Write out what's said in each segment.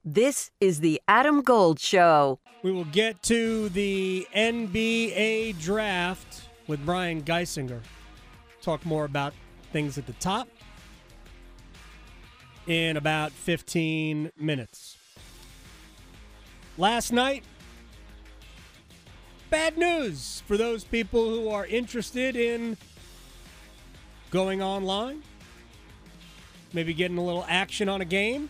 This is the Adam Gold Show. We will get to the NBA draft with Brian Geisinger. Talk more about things at the top in about 15 minutes. Last night, bad news for those people who are interested in going online, maybe getting a little action on a game.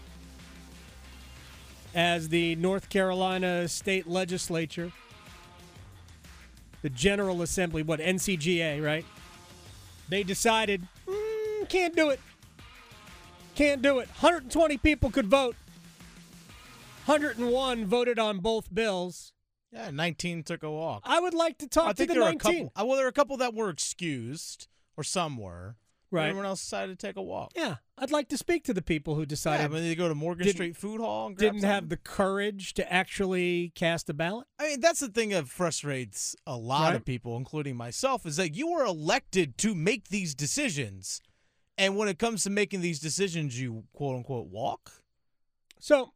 As the North Carolina State Legislature, the General Assembly, NCGA, right? They decided, can't do it. Can't do it. 120 people could vote. 101 voted on both bills. Yeah, 19 took a walk. I would like to talk to the 19. There were a couple that were excused, or some were. Right. Everyone else decided to take a walk. Yeah, I'd like to speak to the people who decided. They go to Morgan Street Food Hall and grab didn't something. have the courage to actually cast a ballot. I mean, that's the thing that frustrates a lot of people, including myself, is that you were elected to make these decisions, and when it comes to making these decisions, you quote unquote walk. So,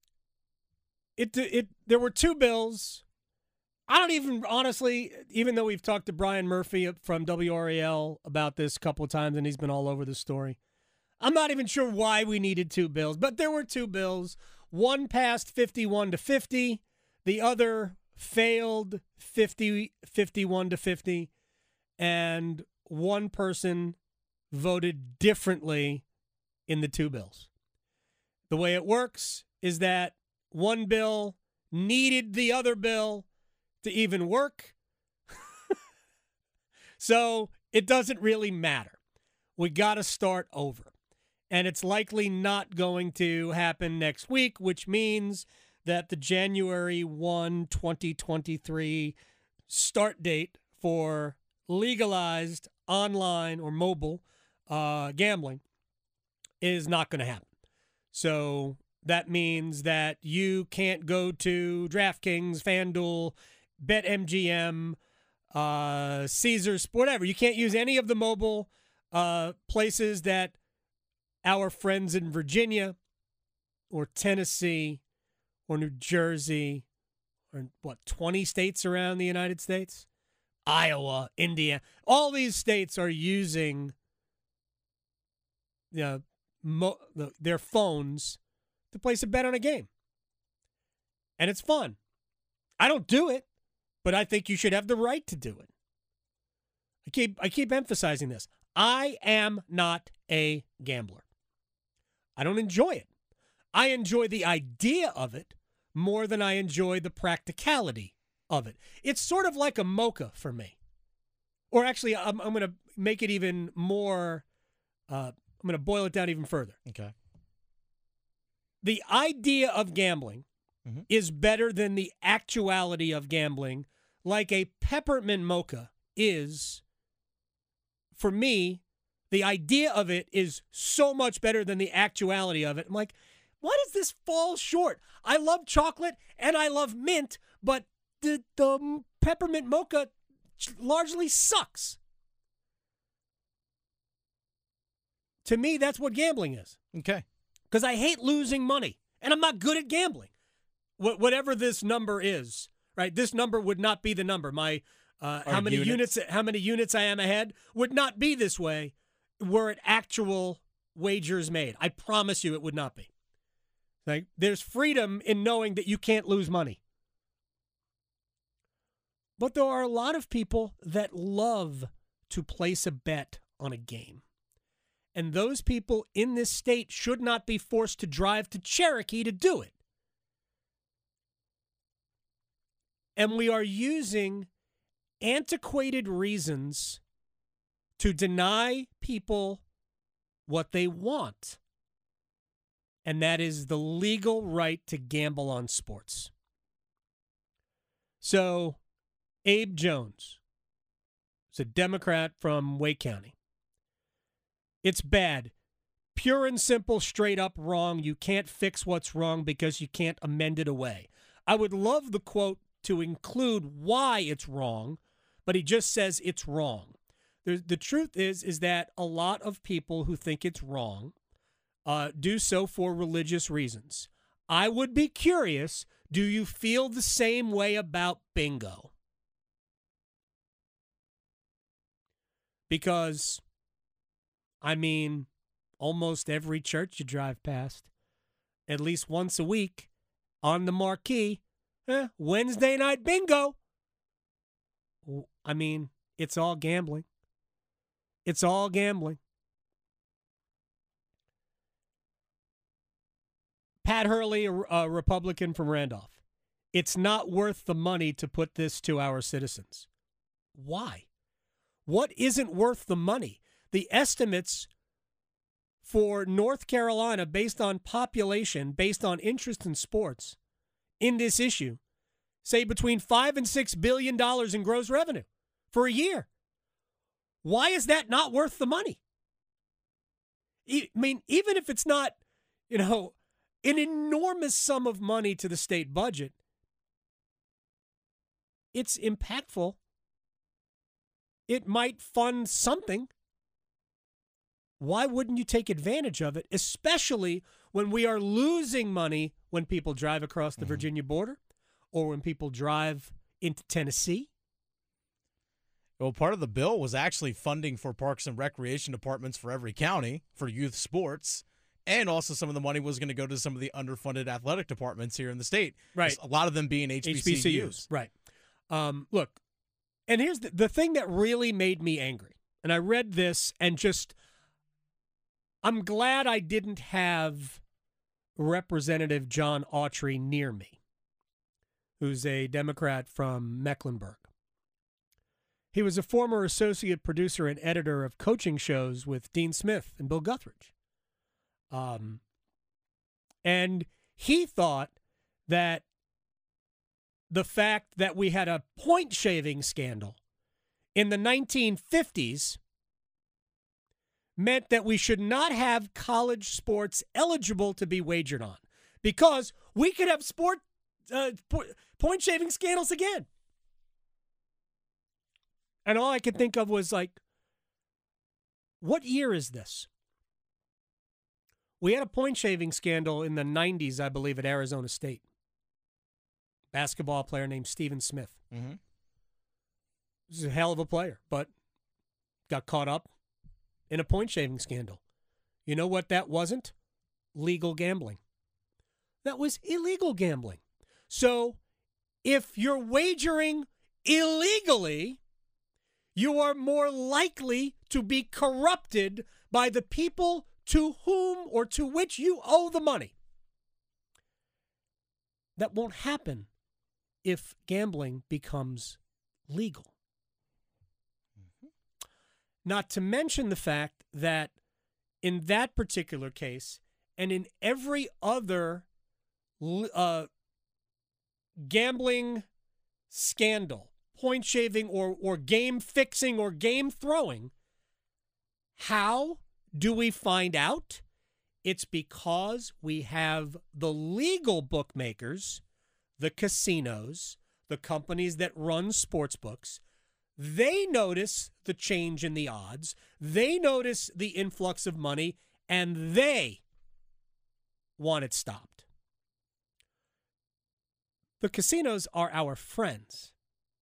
there were two bills. I don't even, honestly, even though we've talked to Brian Murphy from WRAL about this a couple of times and he's been all over the story, I'm not even sure why we needed two bills. But there were two bills. One passed 51-50. The other failed 51-50. And one person voted differently in the two bills. The way it works is that one bill needed the other bill to even work. So it doesn't really matter. We got to start over. And it's likely not going to happen next week, which means that the January 1, 2023 start date for legalized online or mobile gambling is not going to happen. So that means that you can't go to DraftKings, FanDuel, BetMGM, Caesars, whatever. You can't use any of the mobile places that our friends in Virginia or Tennessee or New Jersey or 20 states around the United States, Iowa, Indiana, all these states are using their phones to place a bet on a game. And it's fun. I don't do it, but I think you should have the right to do it. I keep emphasizing this. I am not a gambler. I don't enjoy it. I enjoy the idea of it more than I enjoy the practicality of it. It's sort of like a mocha for me. Or actually, I'm going to make it even more, I'm going to boil it down even further. Okay. The idea of gambling is better than the actuality of gambling, like a peppermint mocha is. For me, the idea of it is so much better than the actuality of it. I'm like, why does this fall short? I love chocolate and I love mint, but the peppermint mocha largely sucks. To me, that's what gambling is. Okay. Because I hate losing money, and I'm not good at gambling. Whatever this number is, right? This number would not be the number. My how many units I am ahead would not be this way were it actual wagers made. I promise you, it would not be. Like, there's freedom in knowing that you can't lose money. But there are a lot of people that love to place a bet on a game. And those people in this state should not be forced to drive to Cherokee to do it. And we are using antiquated reasons to deny people what they want. And that is the legal right to gamble on sports. So, Abe Jones is a Democrat from Wake County. It's bad. Pure and simple, straight up wrong. You can't fix what's wrong because you can't amend it away. I would love the quote to include why it's wrong, but he just says it's wrong. The truth is that a lot of people who think it's wrong do so for religious reasons. I would be curious, do you feel the same way about bingo? Because, I mean, almost every church you drive past, at least once a week, on the marquee, Wednesday night bingo. I mean, it's all gambling. It's all gambling. Pat Hurley, a Republican from Randolph. It's not worth the money to put this to our citizens. Why? What isn't worth the money? The estimates for North Carolina, based on population, based on interest in sports, in this issue, say between $5 and $6 billion in gross revenue for a year. Why is that not worth the money? I mean, even if it's not, an enormous sum of money to the state budget, it's impactful. It might fund something. Why wouldn't you take advantage of it, especially when we are losing money when people drive across the Virginia border or when people drive into Tennessee? Well, part of the bill was actually funding for parks and recreation departments for every county for youth sports, and also some of the money was going to go to some of the underfunded athletic departments here in the state. Right. A lot of them being HBCUs. Right. Look, and here's the thing that really made me angry. And I read this and just, I'm glad I didn't have Representative John Autry near me, who's a Democrat from Mecklenburg. He was a former associate producer and editor of coaching shows with Dean Smith and Bill Guthridge. And he thought that the fact that we had a point shaving scandal in the 1950s meant that we should not have college sports eligible to be wagered on because we could have point shaving scandals again. And all I could think of was like, what year is this? We had a point shaving scandal in the 90s, I believe, at Arizona State. Basketball player named Stephen Smith. Mm-hmm. He's a hell of a player, but got caught up in a point shaving scandal. You know what that wasn't? Legal gambling. That was illegal gambling. So if you're wagering illegally, you are more likely to be corrupted by the people to whom or to which you owe the money. That won't happen if gambling becomes legal. Mm-hmm. Not to mention the fact that in that particular case and in every other gambling scandal, point shaving or game fixing or game throwing, how do we find out? It's because we have the legal bookmakers, the casinos, the companies that run sports books. They notice the change in the odds. They notice the influx of money, and they want it stopped. The casinos are our friends.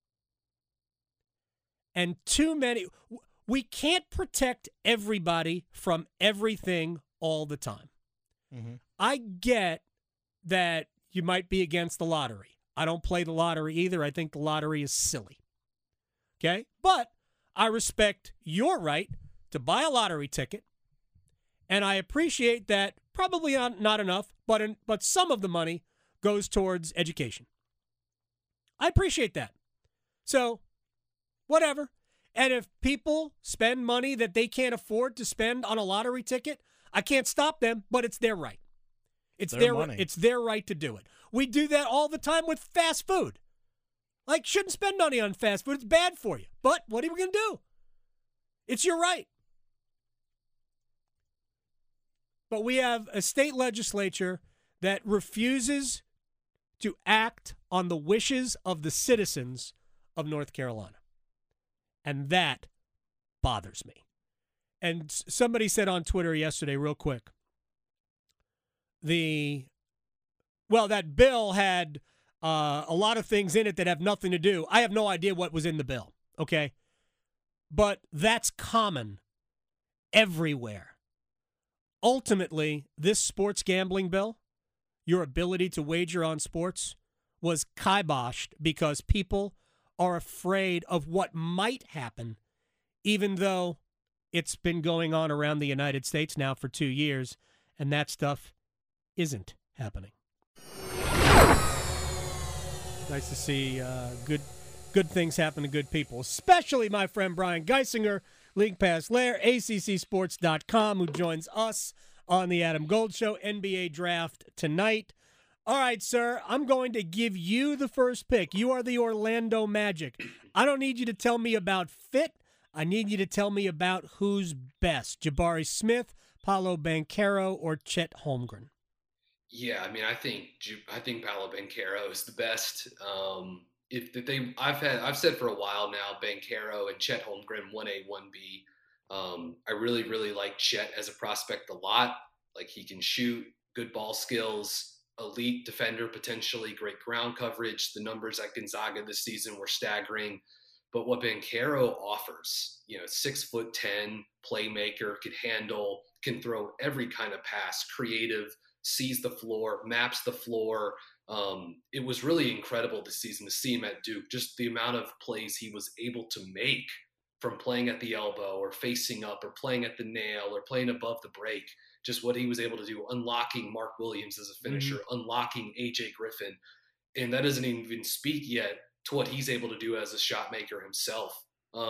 And too many, we can't protect everybody from everything all the time. Mm-hmm. I get that you might be against the lottery. I don't play the lottery either. I think the lottery is silly. Okay? But I respect your right to buy a lottery ticket, and I appreciate that probably not enough, but some of the money goes towards education. I appreciate that. So, whatever. And if people spend money that they can't afford to spend on a lottery ticket, I can't stop them, but it's their right. It's their right to do it. We do that all the time with fast food. Like, shouldn't spend money on fast food. It's bad for you. But what are we going to do? It's your right. But we have a state legislature that refuses to act on the wishes of the citizens of North Carolina. And that bothers me. And somebody said on Twitter yesterday, real quick, the Well, that bill had a lot of things in it that have nothing to do. I have no idea what was in the bill, okay? But that's common everywhere. Ultimately, this sports gambling bill, your ability to wager on sports, was kiboshed because people are afraid of what might happen, even though it's been going on around the United States now for 2 years, and that stuff isn't happening. Nice to see good things happen to good people, especially my friend Brian Geisinger, League Pass Lair, ACCSports.com, who joins us on the Adam Gold Show. NBA draft tonight. All right, sir, I'm going to give you the first pick. You are the Orlando Magic. I don't need you to tell me about fit. I need you to tell me about who's best, Jabari Smith, Paolo Banchero, or Chet Holmgren. Yeah, I mean, I think Paolo Banchero is the best. I've said for a while now, Banchero and Chet Holmgren 1A, 1B. I really, really like Chet as a prospect a lot. Like, he can shoot, good ball skills, elite defender, potentially great ground coverage. The numbers at Gonzaga this season were staggering. But what Banchero offers, 6'10", playmaker, could handle, can throw every kind of pass, creative, sees the floor, maps the floor. It was really incredible this season to see him at Duke, just the amount of plays he was able to make from playing at the elbow or facing up or playing at the nail or playing above the break, just what he was able to do, unlocking Mark Williams as a finisher, unlocking AJ Griffin. And that doesn't even speak yet to what he's able to do as a shot maker himself.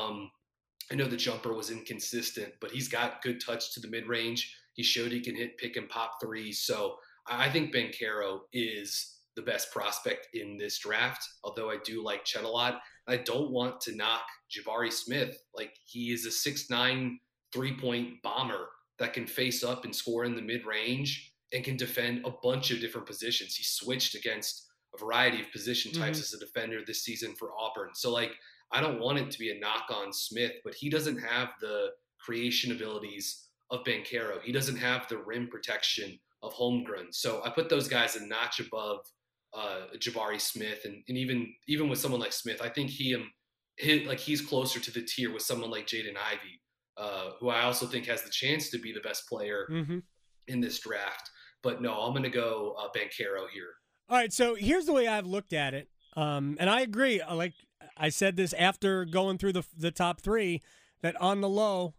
I know the jumper was inconsistent, but he's got good touch to the mid-range. He showed he can hit pick and pop threes. So I think Banchero is the best prospect in this draft, although I do like Chet a lot. I don't want to knock Jabari Smith. Like, he is a 6'9", three-point bomber that can face up and score in the mid-range and can defend a bunch of different positions. He switched against a variety of position types as a defender this season for Auburn. So, I don't want it to be a knock on Smith, but he doesn't have the creation abilities of Banchero. He doesn't have the rim protection of Holmgren. So I put those guys a notch above Jabari Smith. And even with someone like Smith, I think he's closer to the tier with someone like Jaden Ivey, who I also think has the chance to be the best player in this draft. But no, I'm going to go Banchero here. All right, so here's the way I've looked at it. And I agree. Like I said this after going through the top three, that on the low,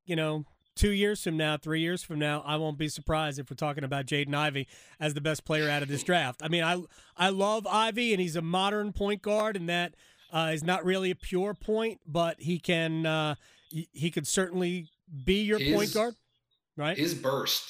2 years from now, 3 years from now, I won't be surprised if we're talking about Jaden Ivey as the best player out of this draft. I mean, I love Ivey, and he's a modern point guard, and that is not really a pure point, but he he could certainly be your point guard, right? His burst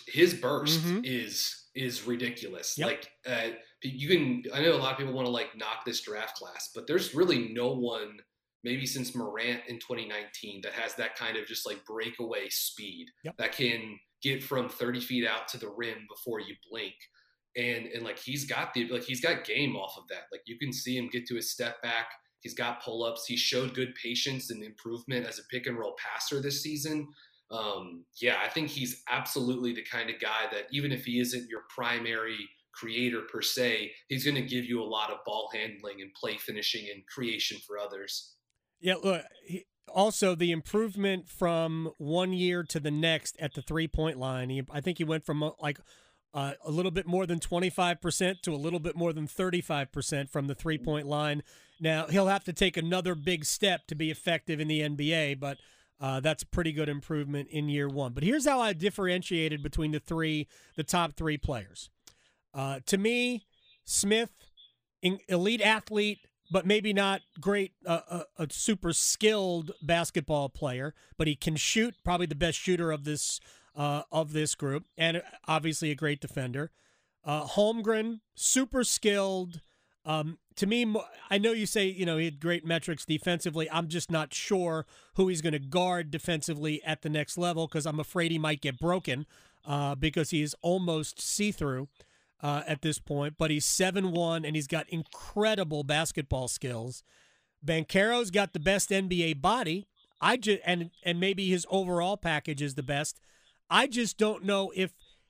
is ridiculous. Yep. Like, I know a lot of people want to knock this draft class, but there's really no one, maybe since Morant in 2019, that has that kind of just breakaway speed that can get from 30 feet out to the rim before you blink. And he's got game off of that. You can see him get to his step back. He's got pull-ups. He showed good patience and improvement as a pick and roll passer this season. I think he's absolutely the kind of guy that, even if he isn't your primary creator per se, he's going to give you a lot of ball handling and play finishing and creation for others. Yeah, look, also the improvement from 1 year to the next at the three-point line. I think he went from a little bit more than 25% to a little bit more than 35% from the three-point line. Now, he'll have to take another big step to be effective in the NBA, but that's a pretty good improvement in year one. But here's how I differentiated between the top three players. To me, Smith, elite athlete, but maybe not great, a super skilled basketball player, but he can shoot, probably the best shooter of this group, and obviously a great defender. Holmgren, super skilled. To me, I know you say, he had great metrics defensively. I'm just not sure who he's going to guard defensively at the next level, because I'm afraid he might get broken because he's almost see-through at this point. But he's 7'1", and he's got incredible basketball skills. Banchero's got the best NBA body. And maybe his overall package is the best. I just don't know if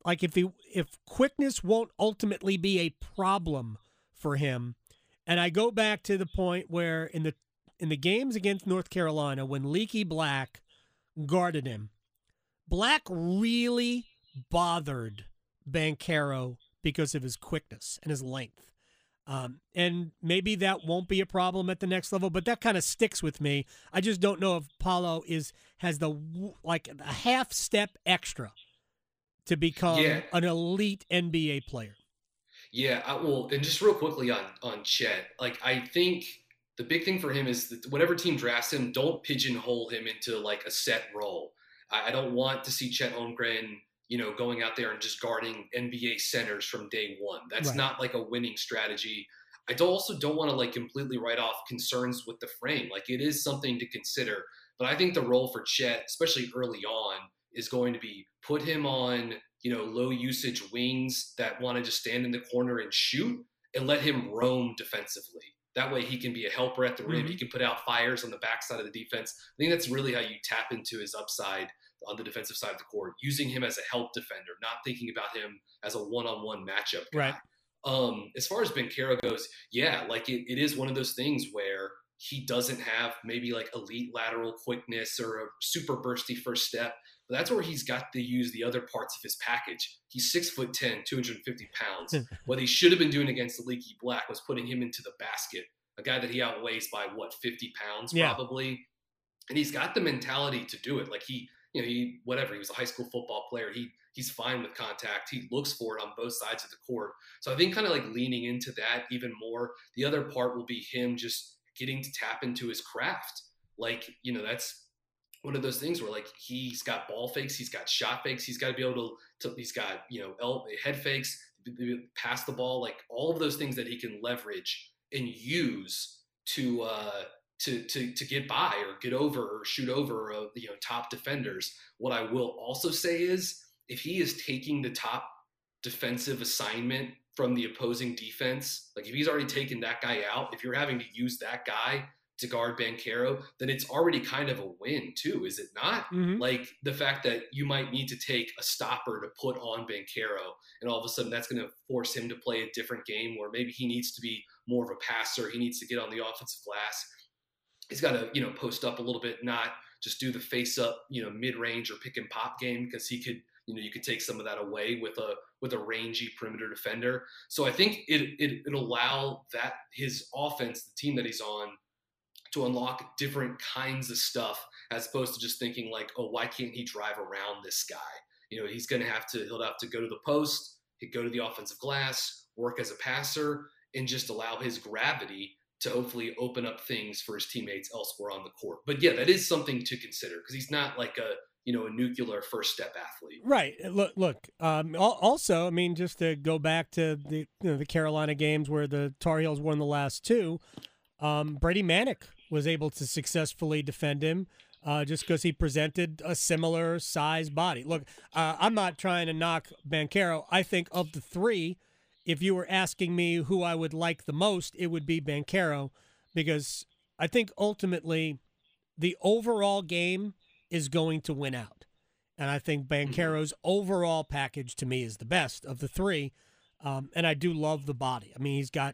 like if quickness won't ultimately be a problem for him, and I go back to the point where in the games against North Carolina when Leaky Black guarded him, Black really bothered Banchero because of his quickness and his length. And maybe that won't be a problem at the next level, but that kind of sticks with me. I just don't know if Paolo has a half step extra to become an elite NBA player. Yeah, and just real quickly on Chet, like I think the big thing for him is that whatever team drafts him, don't pigeonhole him into like a set role. I don't want to see Chet Holmgren, going out there and just guarding NBA centers from day one. That's not like a winning strategy. I also don't want to like completely write off concerns with the frame. Like it is something to consider, but I think the role for Chet, especially early on, is going to be put him on, low usage wings that want to just stand in the corner and shoot and let him roam defensively. That way he can be a helper at the rim. He can put out fires on the backside of the defense. I think that's really how you tap into his upside on the defensive side of the court, using him as a help defender, not thinking about him as a one-on-one matchup guy. Right. As far as Banchero goes, yeah, like it is one of those things where he doesn't have maybe like elite lateral quickness or a super bursty first step, but that's where he's got to use the other parts of his package. He's 6'10", 250 pounds. What he should have been doing against the Leaky Black was putting him into the basket, a guy that he outweighs by 50 pounds probably. And he's got the mentality to do it. Like he was a high school football player. He's fine with contact. He looks for it on both sides of the court. So I think kind of like leaning into that even more. The other part will be him just getting to tap into his craft. Like, that's one of those things where like he's got ball fakes, he's got shot fakes, he's got to be able to he's got, head fakes, pass the ball, like all of those things that he can leverage and use to get by or get over or shoot over, top defenders. What I will also say is if he is taking the top defensive assignment from the opposing defense, like if he's already taken that guy out, if you're having to use that guy to guard Banchero, then it's already kind of a win too, is it not? Like the fact that you might need to take a stopper to put on Banchero, and all of a sudden that's going to force him to play a different game where maybe he needs to be more of a passer. He needs to get on the offensive glass. He's got to, post up a little bit, not just do the face up, mid-range or pick and pop game, because he could, you could take some of that away with a rangy perimeter defender. So I think it'll allow that his offense, the team that he's on, to unlock different kinds of stuff as opposed to just thinking like, oh, why can't he drive around this guy? He'll have to go to the post, he'd go to the offensive glass, work as a passer, and just allow his gravity to hopefully open up things for his teammates elsewhere on the court. But yeah, that is something to consider because he's not like a nuclear first step athlete. Right. Look. Also, I mean, just to go back to the Carolina games where the Tar Heels won the last two, Brady Manick was able to successfully defend him just because he presented a similar size body. Look, I'm not trying to knock Banchero. I think of the three, if you were asking me who I would like the most, it would be Banchero, because I think ultimately the overall game is going to win out. And I think Banchero's overall package to me is the best of the three. And I do love the body. I mean,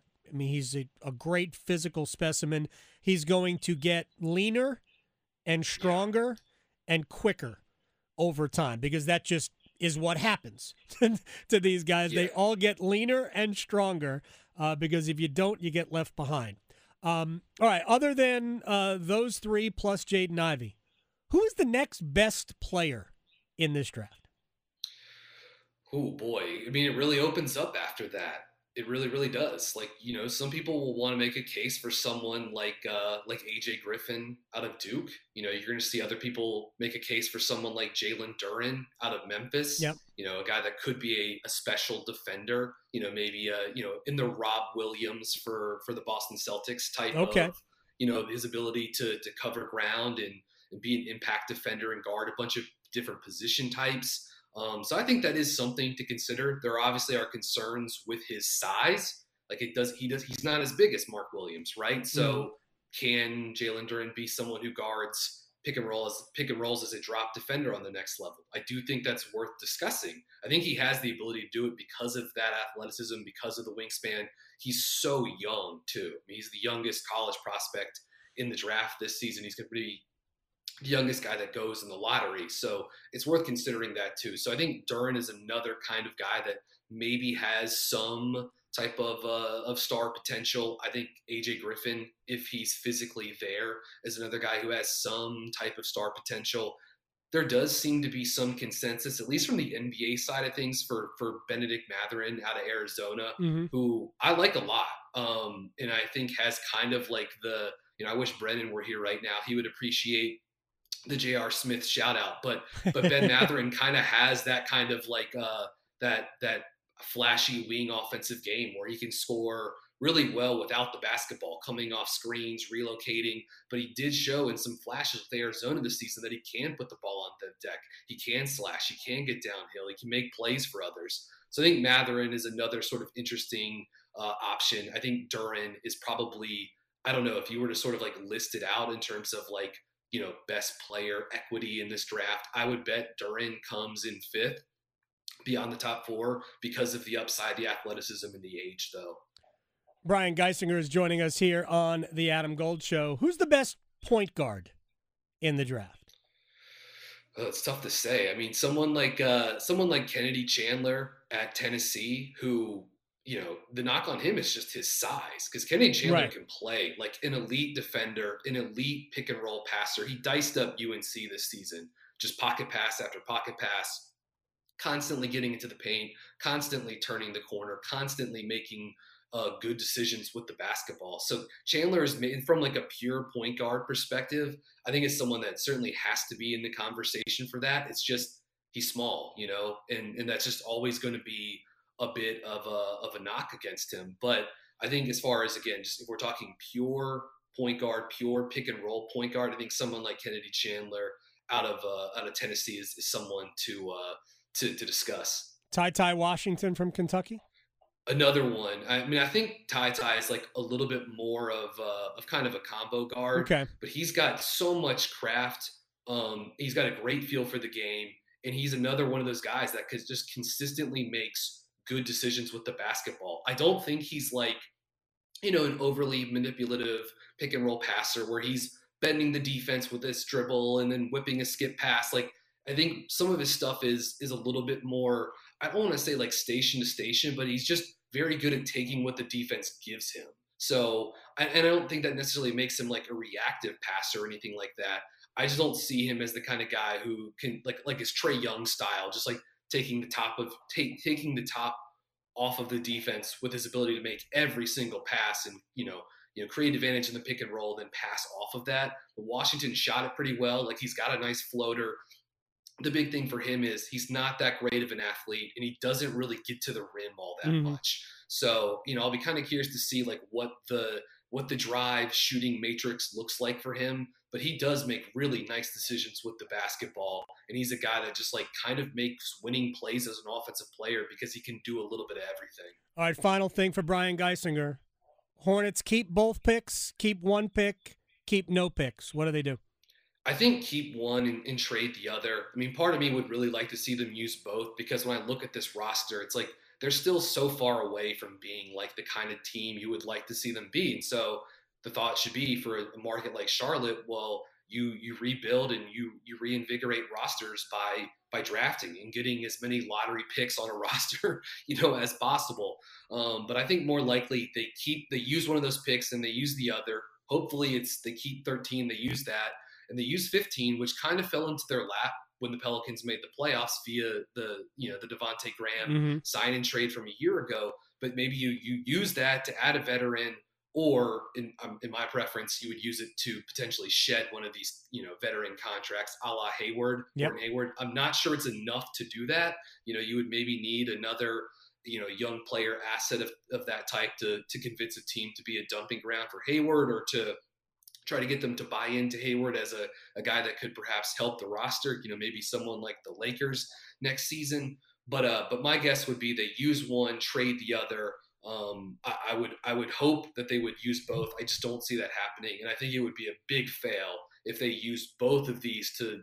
he's a great physical specimen. He's going to get leaner and stronger and quicker over time because that just is what happens to these guys. Yeah. They all get leaner and stronger because if you don't, you get left behind. All right, other than those three plus Jaden Ivey, who is the next best player in this draft? Oh, boy. I mean, it really opens up after that. It really, really does. Like, some people will want to make a case for someone like AJ Griffin out of Duke. You're going to see other people make a case for someone like Jalen Duren out of Memphis. Yep. A guy that could be a special defender. Maybe in the Rob Williams for the Boston Celtics type of his ability to cover ground and be an impact defender and guard a bunch of different position types. So I think that is something to consider. There obviously are concerns with his size. Like he's not as big as Mark Williams, right? So can Jalen Duren be someone who guards pick and rolls as a drop defender on the next level. I do think that's worth discussing. I think he has the ability to do it because of that athleticism, because of the wingspan. He's so young too. I mean, he's the youngest college prospect in the draft this season. He's going to be the youngest guy that goes in the lottery. So it's worth considering that too. So I think Duren is another kind of guy that maybe has some type of star potential. I think AJ Griffin, if he's physically there, is another guy who has some type of star potential. There does seem to be some consensus, at least from the NBA side of things, for Benedict Mathurin out of Arizona, who I like a lot. And I think has kind of like I wish Brennan were here right now. He would appreciate the J.R. Smith shout out, but Ben Mathurin kind of has that kind of like that flashy wing offensive game where he can score really well without the basketball, coming off screens, relocating. But he did show in some flashes with Arizona this season that he can put the ball on the deck. He can slash. He can get downhill. He can make plays for others. So I think Mathurin is another sort of interesting option. I think Duren is probably, I don't know, if you were to sort of like list it out in terms of like, best player equity in this draft, I would bet Duren comes in 5th beyond the top 4 because of the upside, the athleticism, and the age, though. Brian Geisinger is joining us here on the Adam Gold Show. Who's the best point guard in the draft? It's tough to say. I mean, someone like Kennedy Chandler at Tennessee, who, the knock on him is just his size, because Kennedy Chandler can play like an elite defender, an elite pick and roll passer. He diced up UNC this season, just pocket pass after pocket pass, constantly getting into the paint, constantly turning the corner, constantly making good decisions with the basketball. So Chandler is made from like a pure point guard perspective. I think it's someone that certainly has to be in the conversation for that. It's just, he's small, and that's just always going to be a bit of a knock against him. But I think as far as, again, just if we're talking pure point guard, pure pick and roll point guard, I think someone like Kennedy Chandler out of Tennessee is someone to discuss. Ty Washington from Kentucky? Another one. I mean, I think Ty is like a little bit more of kind of a combo guard, but he's got so much craft. He's got a great feel for the game, and he's another one of those guys that could just consistently makes good decisions with the basketball. I don't think he's like, an overly manipulative pick and roll passer where he's bending the defense with this dribble and then whipping a skip pass. Like, I think some of his stuff is a little bit more, I don't want to say like station to station, but he's just very good at taking what the defense gives him. So, and I don't think that necessarily makes him like a reactive passer or anything like that. I just don't see him as the kind of guy who can like his Trae Young style, just like taking the top off of the defense with his ability to make every single pass and, create advantage in the pick and roll, then pass off of that. But Washington shot it pretty well. Like, he's got a nice floater. The big thing for him is he's not that great of an athlete, and he doesn't really get to the rim all that much. So, I'll be kind of curious to see like what the drive shooting matrix looks like for him. But he does make really nice decisions with the basketball, and he's a guy that just like kind of makes winning plays as an offensive player because he can do a little bit of everything. All right, final thing for Brian Geisinger. Hornets keep both picks, keep one pick, keep no picks. What do they do? I think keep one and trade the other. I mean, part of me would really like to see them use both, because when I look at this roster, it's like they're still so far away from being like the kind of team you would like to see them be. And so the thought should be for a market like Charlotte, well, you rebuild and you reinvigorate rosters by drafting and getting as many lottery picks on a roster, as possible. But I think more likely they use one of those picks and they use the other. Hopefully they keep 13, they use that, and they use 15, which kind of fell into their lap when the Pelicans made the playoffs via the Devontae Graham sign and trade from a year ago. But maybe you use that to add a veteran, or in my preference, you would use it to potentially shed one of these, veteran contracts a la Hayward. Gordon Hayward. I'm not sure it's enough to do that. You would maybe need another, young player asset of that type to convince a team to be a dumping ground for Hayward, or to try to get them to buy into Hayward as a guy that could perhaps help the roster, maybe someone like the Lakers next season. But my guess would be they use one, trade the other. I would hope that they would use both. I just don't see that happening. And I think it would be a big fail if they use both of these to,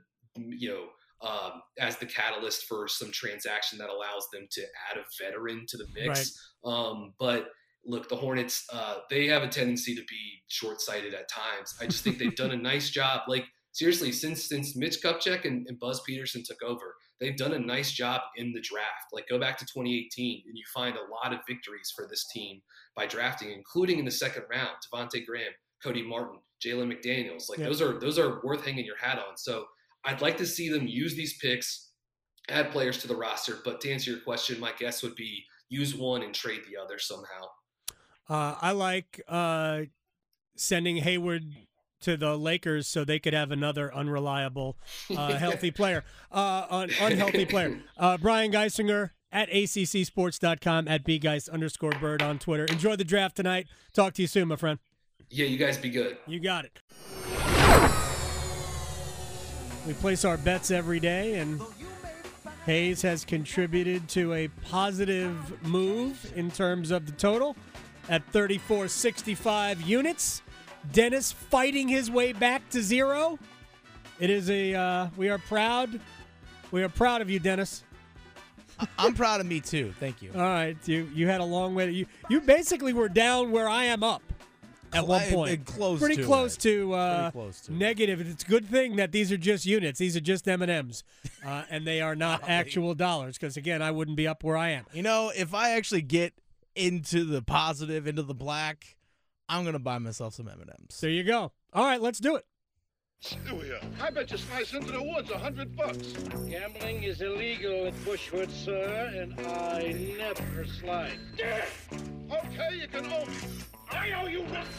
as the catalyst for some transaction that allows them to add a veteran to the mix. Right. But look, the Hornets, they have a tendency to be short-sighted at times. I just think they've done a nice job. Like, seriously, since Mitch Kupchak and Buzz Peterson took over, they've done a nice job in the draft. Like, go back to 2018, and you find a lot of victories for this team by drafting, including in the second round, Devontae Graham, Cody Martin, Jalen McDaniels. Like, those are worth hanging your hat on. So I'd like to see them use these picks, add players to the roster. But to answer your question, my guess would be use one and trade the other somehow. I like sending Hayward to the Lakers so they could have another unreliable, unhealthy player. Brian Geisinger at ACCsports.com, at bgeist_bird on Twitter. Enjoy the draft tonight. Talk to you soon, my friend. Yeah, you guys be good. You got it. We place our bets every day, and Hayes has contributed to a positive move in terms of the total at 34.65 units. Dennis fighting his way back to zero. It is we are proud. We are proud of you, Dennis. I'm proud of me too. Thank you. All right, you had a long way to you basically were down where I am up at one point. Pretty close to negative. It's a good thing that these are just units. These are just M&Ms, and they are not actual dollars. Because again, I wouldn't be up where I am. If I actually get into the positive, into the black, I'm going to buy myself some M&Ms. There you go. All right, let's do it. Stewie, I bet you slice into the woods $100. Gambling is illegal at Bushwood, sir, and I never slide. Yeah. Okay, you can own me. I owe you nothing.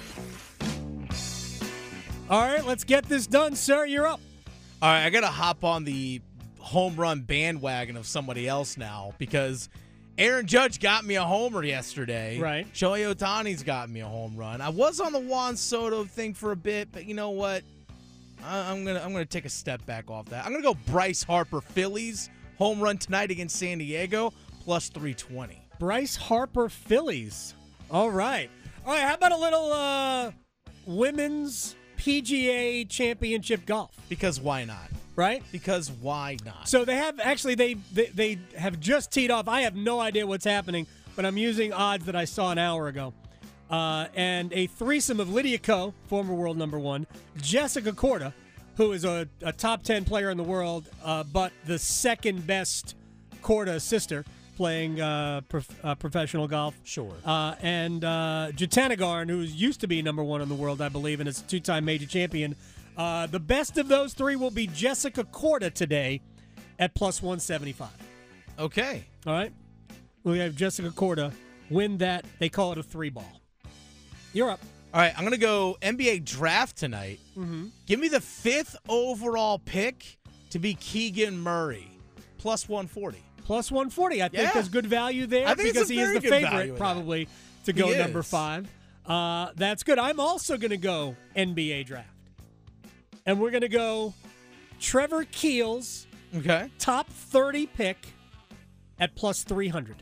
All right, let's get this done, sir. You're up. All right, I got to hop on the home run bandwagon of somebody else now because Aaron Judge got me a homer yesterday. Right. Shohei Ohtani's got me a home run. I was on the Juan Soto thing for a bit, but you know what? I'm gonna take a step back off that. I'm gonna go Bryce Harper Phillies home run tonight against San Diego plus 320. Bryce Harper Phillies. All right. How about a little women's PGA Championship golf? Because why not? Right? Because why not? So they have actually they have just teed off. I have no idea what's happening, but I'm using odds that I saw an hour ago. And a threesome of Lydia Ko, former world number one, Jessica Korda, who is a top 10 player in the world, but the second best Korda sister playing professional golf. Sure. And Jatanagarn, who used to be number one in the world, I believe, and is a two-time major champion. The best of those three will be Jessica Korda today at plus 175. Okay. All right. We have Jessica Korda win that. They call it a three ball. You're up. All right, I'm going to go NBA draft tonight. Mm-hmm. Give me the 5th overall pick to be Keegan Murray, plus 140. Plus 140. I think there's good value there I think because he is the favorite probably to go number 5. That's good. I'm also going to go NBA draft. And we're going to go Trevor Keels, top 30 pick at plus 300.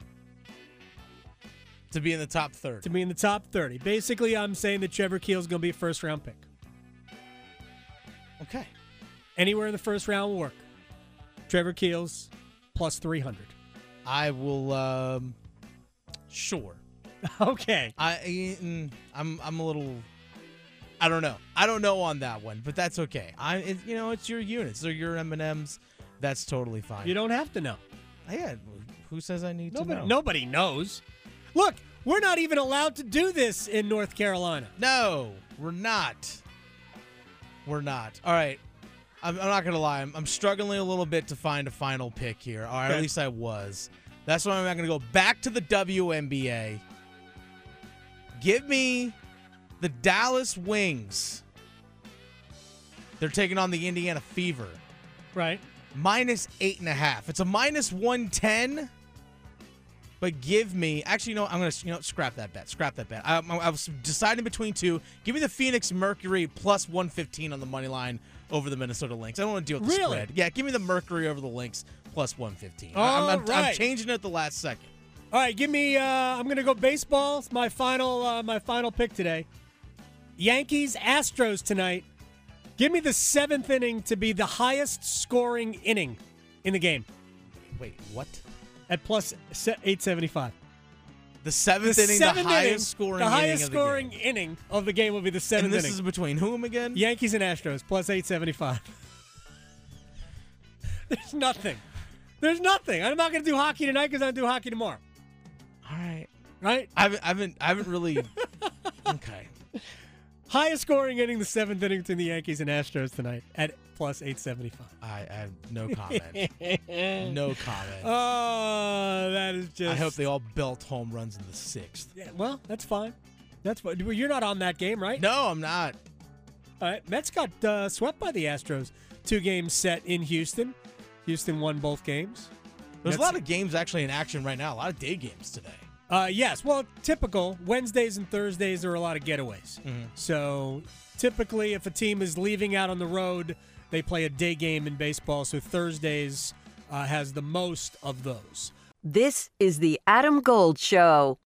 To be in the top 30. To be in the top 30. Basically, I'm saying that Trevor Keels is going to be a first-round pick. Okay. Anywhere in the first round will work. Trevor Keels, plus 300. I will, sure. Okay. I'm a little, I don't know. I don't know on that one, but that's okay. It's your units. They're your M&Ms. That's totally fine. You don't have to know. Yeah. Who says I need to know? Nobody knows. Look, we're not even allowed to do this in North Carolina. No, we're not. We're not. All right. I'm not going to lie. I'm struggling a little bit to find a final pick here. Or at least I was. That's why I'm going to go back to the WNBA. Give me the Dallas Wings. They're taking on the Indiana Fever. Right. Minus 8.5. It's a minus 110. But give me, actually, I'm going to, scrap that bet. I was deciding between two. Give me the Phoenix Mercury plus 115 on the money line over the Minnesota Lynx. I don't want to deal with the spread. Yeah, give me the Mercury over the Lynx plus 115. I'm changing it at the last second. All right, give me. I'm going to go baseball. It's my final pick today. Yankees Astros tonight. Give me the 7th inning to be the highest scoring inning in the game Wait, what? at plus 875. The 7th inning, the highest scoring the inning highest of the scoring game. inning of the game will be the 7th And this inning. is between whom again? Yankees and Astros, plus 875. There's nothing. There's nothing. I'm not going to do hockey tonight because I'm going to do hockey tomorrow. All right. Right? I haven't really. Okay. Highest scoring inning, the 7th inning between the Yankees and Astros tonight at plus 875. I have no comment. No comment. Oh, that is just. I hope they all belt home runs in the 6th. Yeah, well, that's fine. That's fine. You're not on that game, right? No, I'm not. All right. Mets got swept by the Astros. 2 games set in Houston. Houston won both games. There's a lot of games actually in action right now. A lot of day games today. Yes. Well, typical. Wednesdays and Thursdays are a lot of getaways. Mm-hmm. So typically, if a team is leaving out on the road, they play a day game in baseball. So Thursdays has the most of those. This is the Adam Gold Show.